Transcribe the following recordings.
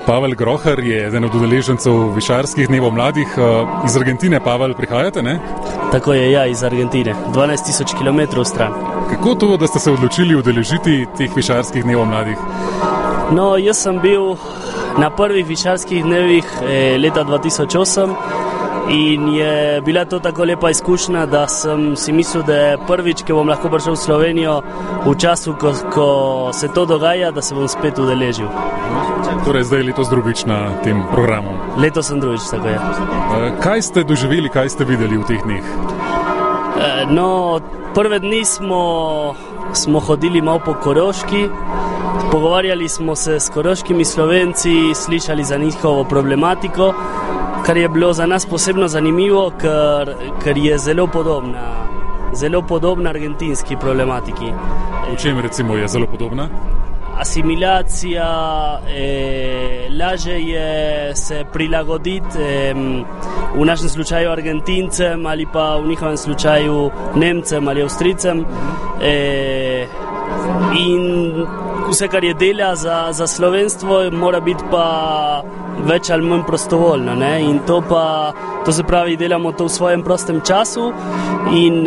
Pavel Grohar je eden od udeležencev Višarskih dnevov mladih. Iz Argentine, Pavel, prihajate, ne? Tako je, ja, iz Argentine. 12.000 kilometrov stran. Kako to, da ste se odločili udeležiti teh Višarskih dnevov mladih? No, jaz sem bil na prvih Višarskih dnevih leta 2008 in je bila to tako lepa izkušnja, da sem si mislil, da je prvič, ki bom lahko prišel v Slovenijo v času, ko se to dogaja, da se bom spet udeležil. Torej, zdaj je letos drugič na tem programu. Letos sem drugič, tako je. Kaj ste doživeli, kaj ste videli v teh dneh? No, prve dni smo hodili malo po Koroški, pogovarjali smo se s koroškimi Slovenci, slišali za njihovo problematiko, kar je bilo za nas posebno zanimivo, ker je zelo podobna argentinski problematiki. V čem recimo je zelo podobna? Asimilacija, lažje je se prilagoditi v našem slučaju Argentincem ali pa v njihovem slučaju Nemcem ali Avstrijcem in vse, kar je dela za slovenstvo, mora biti pa več ali manj prostovoljno, ne? In to se pravi, delamo to v svojem prostem času in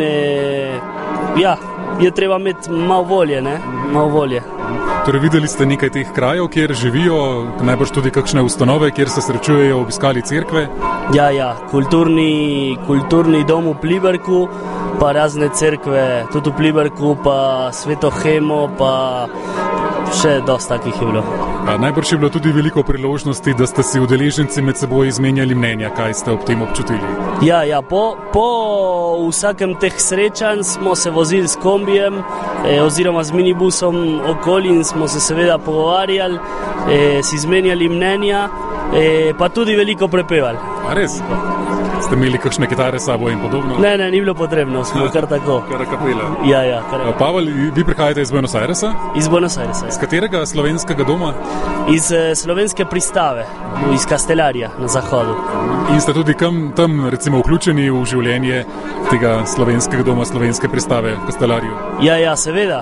je treba imeti malo volje, ne? Malo volje. Torej, videli ste nekaj teh krajev, kjer živijo, najbrž tudi kakšne ustanove, kjer se srečujejo, obiskali cerkve? Ja, kulturni dom v Pliberku, pa razne cerkve, tudi v Pliberku, pa Sveto Hemo, pa še dosti takih je bilo. Najbrž je bilo tudi veliko priložnosti, da ste si udeleženci med seboj izmenjali mnenja, kaj ste ob tem občutili? Ja, po vsakem teh srečanj smo se vozili s kombijem oziroma z minibusom okoli in smo se seveda pogovarjali, si izmenjali mnenja, pa tudi veliko prepevali. A res? Ste imeli kakšne kitare s sabo in podobno? Ne, ni bilo potrebno, smo kar tako. Kar kapela. Ja. Pavel, vi prihajate iz Buenos Airesa? Iz Buenos Airesa. Iz katerega slovenskega doma? Iz slovenske pristave, iz Kastelarja na zahodu. In ste tudi tam recimo vključeni v življenje tega slovenskega doma, slovenske pristave v Kastelarju? Ja, seveda.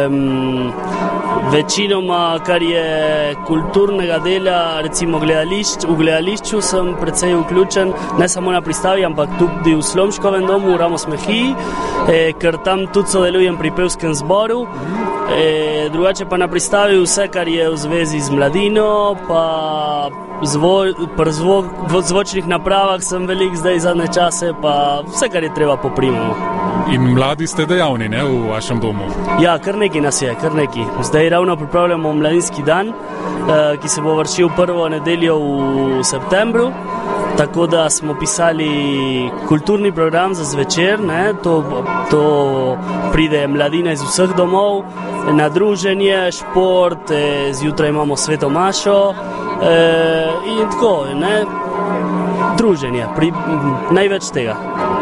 Večinoma, kar je kulturnega dela, recimo v gledališču sem precej vključen, ne samo na pristavi, ampak tudi v Slomškovem domu, v Ramos Mejiji, ker tam tudi sodelujem pri pevskem zboru. Drugače pa na pristavi vse, kar je v zvezi z mladino, pa pri zvočnih napravah sem velik zdaj zadnje čase, pa vse, kar je treba poprimamo. In mladi ste dejavni, ne, v vašem domu? Ja, kar nekaj nas je, kar nekaj. Zdaj ravno pripravljamo mladinski dan, ki se bo vršil prvo nedeljo v septembru, tako da smo pisali kulturni program za zvečer, ne, to pride mladina iz vseh domov, na druženje, šport, zjutraj imamo sveto mašo in tako, ne, druženje, največ tega.